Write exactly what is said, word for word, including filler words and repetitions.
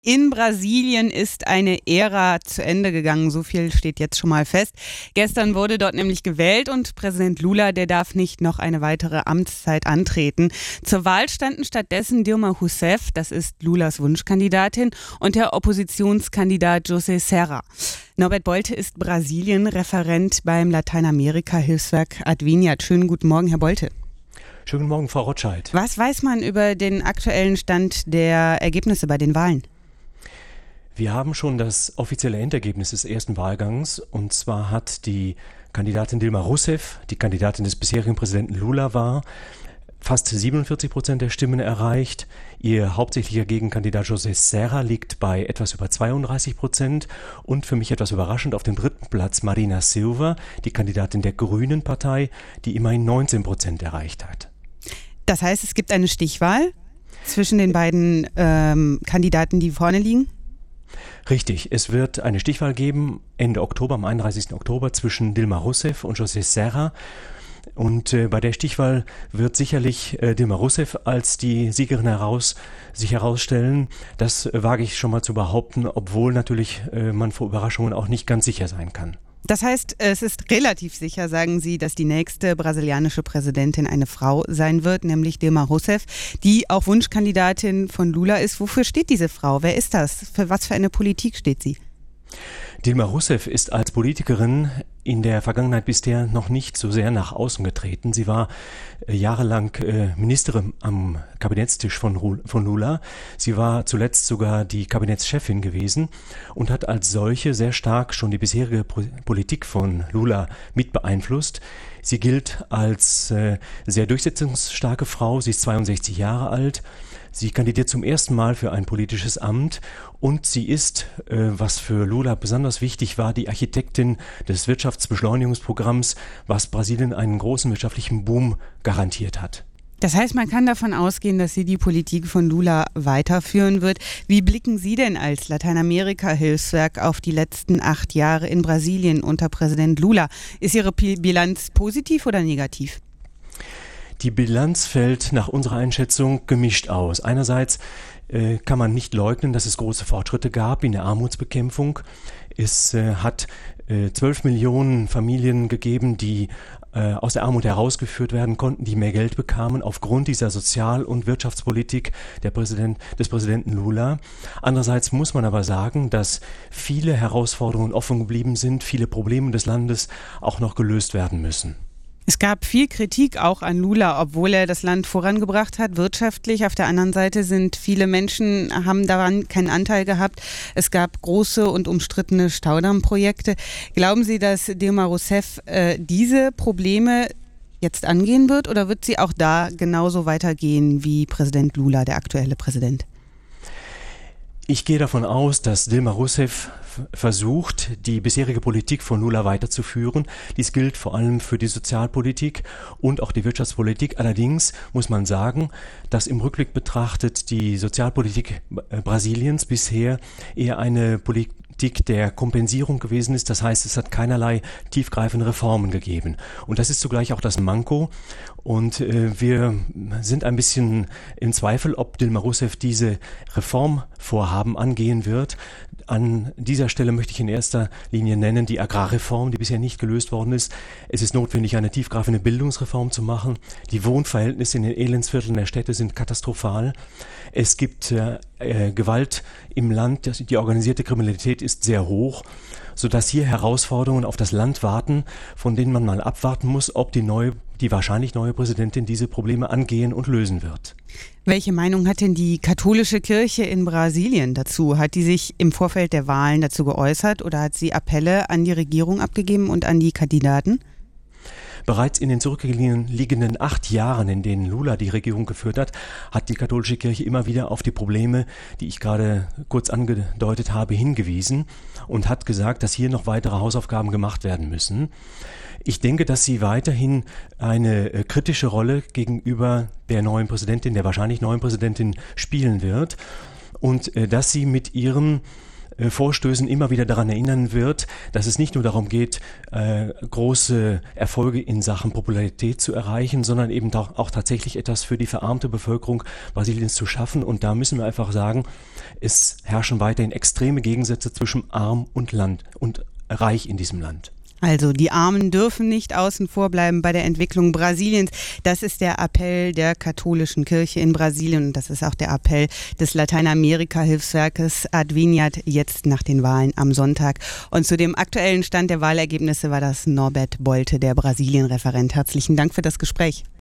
In Brasilien ist eine Ära zu Ende gegangen, so viel steht jetzt schon mal fest. Gestern wurde dort nämlich gewählt und Präsident Lula, der darf nicht noch eine weitere Amtszeit antreten. Zur Wahl standen stattdessen Dilma Rousseff, das ist Lulas Wunschkandidatin, und der Oppositionskandidat José Serra. Norbert Bolte ist Brasilien-Referent beim Lateinamerika-Hilfswerk Adveniat. Schönen guten Morgen, Herr Bolte. Schönen Morgen, Frau Rotscheid. Was weiß man über den aktuellen Stand der Ergebnisse bei den Wahlen? Wir haben schon das offizielle Endergebnis des ersten Wahlgangs, und zwar hat die Kandidatin Dilma Rousseff, die Kandidatin des bisherigen Präsidenten Lula war, fast siebenundvierzig Prozent der Stimmen erreicht. Ihr hauptsächlicher Gegenkandidat José Serra liegt bei etwas über zweiunddreißig Prozent und für mich etwas überraschend auf dem dritten Platz Marina Silva, die Kandidatin der Grünen Partei, die immerhin neunzehn Prozent erreicht hat. Das heißt, es gibt eine Stichwahl zwischen den beiden ähm, Kandidaten, die vorne liegen? Richtig, es wird eine Stichwahl geben, Ende Oktober, am einunddreißigsten Oktober, zwischen Dilma Rousseff und José Serra. Und äh, bei der Stichwahl wird sicherlich äh, Dilma Rousseff als die Siegerin heraus, sich herausstellen. Das äh, wage ich schon mal zu behaupten, obwohl natürlich äh, man vor Überraschungen auch nicht ganz sicher sein kann. Das heißt, es ist relativ sicher, sagen Sie, dass die nächste brasilianische Präsidentin eine Frau sein wird, nämlich Dilma Rousseff, die auch Wunschkandidatin von Lula ist. Wofür steht diese Frau? Wer ist das? Für was für eine Politik steht sie? Dilma Rousseff ist als Politikerin in der Vergangenheit bisher noch nicht so sehr nach außen getreten. Sie war äh, jahrelang äh, Ministerin am Kabinettstisch von, von Lula. Sie war zuletzt sogar die Kabinettschefin gewesen und hat als solche sehr stark schon die bisherige Pro- Politik von Lula mit beeinflusst. Sie gilt als äh, sehr durchsetzungsstarke Frau. Sie ist zweiundsechzig Jahre alt. Sie kandidiert zum ersten Mal für ein politisches Amt und sie ist, äh, was für Lula besonders wichtig war, die Architektin des Wirtschaftsbeschleunigungsprogramms, was Brasilien einen großen wirtschaftlichen Boom garantiert hat. Das heißt, man kann davon ausgehen, dass sie die Politik von Lula weiterführen wird. Wie blicken Sie denn als Lateinamerika-Hilfswerk auf die letzten acht Jahre in Brasilien unter Präsident Lula? Ist Ihre Bilanz positiv oder negativ? Die Bilanz fällt nach unserer Einschätzung gemischt aus. Einerseits äh, kann man nicht leugnen, dass es große Fortschritte gab in der Armutsbekämpfung. Es äh, hat äh, zwölf Millionen Familien gegeben, die äh, aus der Armut herausgeführt werden konnten, die mehr Geld bekamen aufgrund dieser Sozial- und Wirtschaftspolitik der Präsident, des Präsidenten Lula. Andererseits muss man aber sagen, dass viele Herausforderungen offen geblieben sind, viele Probleme des Landes auch noch gelöst werden müssen. Es gab viel Kritik auch an Lula, obwohl er das Land vorangebracht hat, wirtschaftlich. Auf der anderen Seite sind viele Menschen, haben daran keinen Anteil gehabt. Es gab große und umstrittene Staudammprojekte. Glauben Sie, dass Dilma Rousseff äh, diese Probleme jetzt angehen wird oder wird sie auch da genauso weitergehen wie Präsident Lula, der aktuelle Präsident? Ich gehe davon aus, dass Dilma Rousseff versucht, die bisherige Politik von Lula weiterzuführen. Dies gilt vor allem für die Sozialpolitik und auch die Wirtschaftspolitik. Allerdings muss man sagen, dass im Rückblick betrachtet die Sozialpolitik Brasiliens bisher eher eine Politik der Kompensierung gewesen ist. Das heißt, es hat keinerlei tiefgreifende Reformen gegeben. Und das ist zugleich auch das Manko. Und äh, wir sind ein bisschen im Zweifel, ob Dilma Rousseff diese Reformvorhaben angehen wird. An dieser Stelle möchte ich in erster Linie nennen die Agrarreform, die bisher nicht gelöst worden ist. Es ist notwendig, eine tiefgreifende Bildungsreform zu machen. Die Wohnverhältnisse in den Elendsvierteln der Städte sind katastrophal. Es gibt äh, äh, Gewalt im Land, die organisierte Kriminalität ist sehr hoch, sodass hier Herausforderungen auf das Land warten, von denen man mal abwarten muss, ob die neue, die wahrscheinlich neue Präsidentin diese Probleme angehen und lösen wird. Welche Meinung hat denn die katholische Kirche in Brasilien dazu? Hat die sich im Vorfeld der Wahlen dazu geäußert oder hat sie Appelle an die Regierung abgegeben und an die Kandidaten? Bereits in den zurückliegenden acht Jahren, in denen Lula die Regierung geführt hat, hat die katholische Kirche immer wieder auf die Probleme, die ich gerade kurz angedeutet habe, hingewiesen und hat gesagt, dass hier noch weitere Hausaufgaben gemacht werden müssen. Ich denke, dass sie weiterhin eine äh, kritische Rolle gegenüber der neuen Präsidentin, der wahrscheinlich neuen Präsidentin spielen wird und äh, dass sie mit ihrem äh, Vorstößen immer wieder daran erinnern wird, dass es nicht nur darum geht, äh, große Erfolge in Sachen Popularität zu erreichen, sondern eben auch, auch tatsächlich etwas für die verarmte Bevölkerung Brasiliens zu schaffen. Und da müssen wir einfach sagen, es herrschen weiterhin extreme Gegensätze zwischen arm und Land und reich in diesem Land. Also die Armen dürfen nicht außen vor bleiben bei der Entwicklung Brasiliens. Das ist der Appell der katholischen Kirche in Brasilien und das ist auch der Appell des Lateinamerika-Hilfswerkes Adveniat jetzt nach den Wahlen am Sonntag. Und zu dem aktuellen Stand der Wahlergebnisse war das Norbert Bolte, der Brasilien-Referent. Herzlichen Dank für das Gespräch.